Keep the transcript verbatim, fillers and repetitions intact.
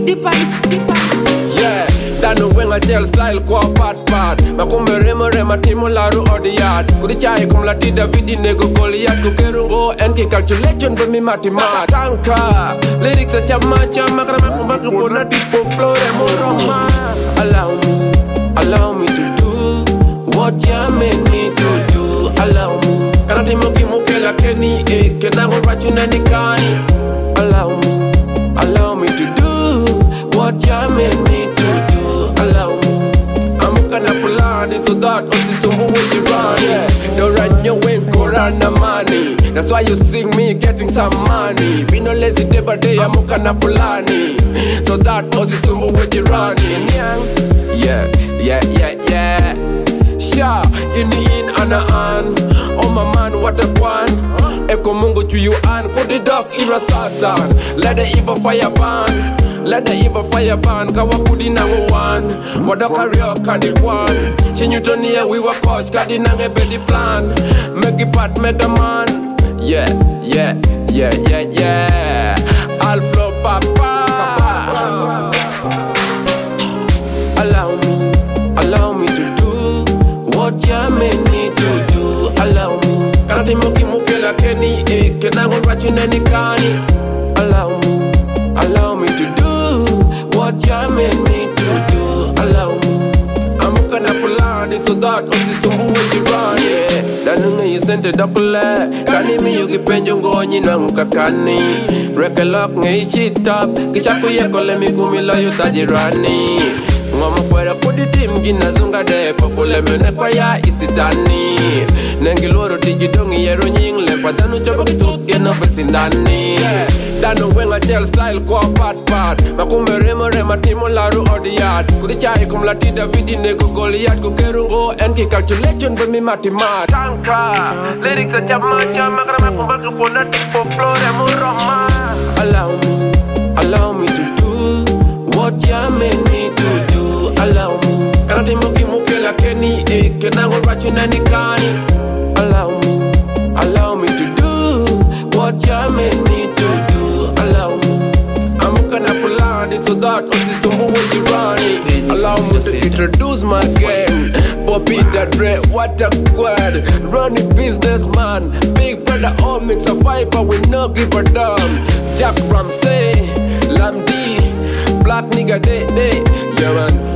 deeper it, deeper it. Yeah, dano wenga gel style kwa pat pat. Makumbe remo rema timu laru odiyat. Kudi chai kumla tida vidi nego goliat. Kukerungo enki calculation be mi matimat. Tanka, lyrics a chama chama kama kumba kupona tipo flow remo roma. Allow me, allow me to do what you made me to do. Allow me, kana timo kimuke la keni eh. Kenango rachu nani kani. Allow me, allow me to do what you made me to do. Allow me, I'm gonna pull on it so that us is with you run. Yeah, don't run your way, Corona money. That's why you see me getting some money. Be no lazy day by day, I'm gonna pull on it so that us is with you running. Yeah, yeah, yeah, yeah. Sha, in the in and a an. Oh my man, what a one. Eko mungu to you and put the dog in a satan. Let the evil fire burn. Let the evil fire burn. Kawa kudi nangu one. Wada career kadi one. Chinyutonia we were coach kadi nange bedi plan. Make it part make a man. Yeah, yeah, yeah, yeah, yeah. I'll flow papa. Allow me, allow me to do what you made me to do. Allow me, kanati moki muke la keni eh. Kenango rachu nani kani. Allow me, allow me to do what you made me to do. Allow me, I'm gonna pull on it so that us is with you run. Yeah, danunga you sent a double. Kani mi yugi penjongo nyina mukakani. Rekelok ngai chitap. Kishaku yeko lemi kumila yutajirani. Ngoma kwera kudi team gina zunga de popule mene kwa ya isitani. Nengiloro tijidongi yero nying lepa danu chobo kitut geno besindani. Yeah, dano wenga gel style kwa pat pat. Makumbe remo rema timu laru odiyat. Kudi chai kumla tida vidi nego goliat. Kukerungo enki calculation be mi matimat. Tanka, lyrics a chama chama kama kumba kupona tipo flow remo roma. Allow me, allow me to do what you made me to do. Allow me, kanati moki muke la keni eh. Kenango rachu nani kani. Allow me, allow me to do what you made me to do. Allow me, I'm gonna pull on it so that us is with you running. Allow me to introduce my game. Bobby the Dre, what a squad. Running businessman, big brother, all mix survivor, we no give a damn. Jack Ramsey, Lamdi, black nigga day day, yeah man.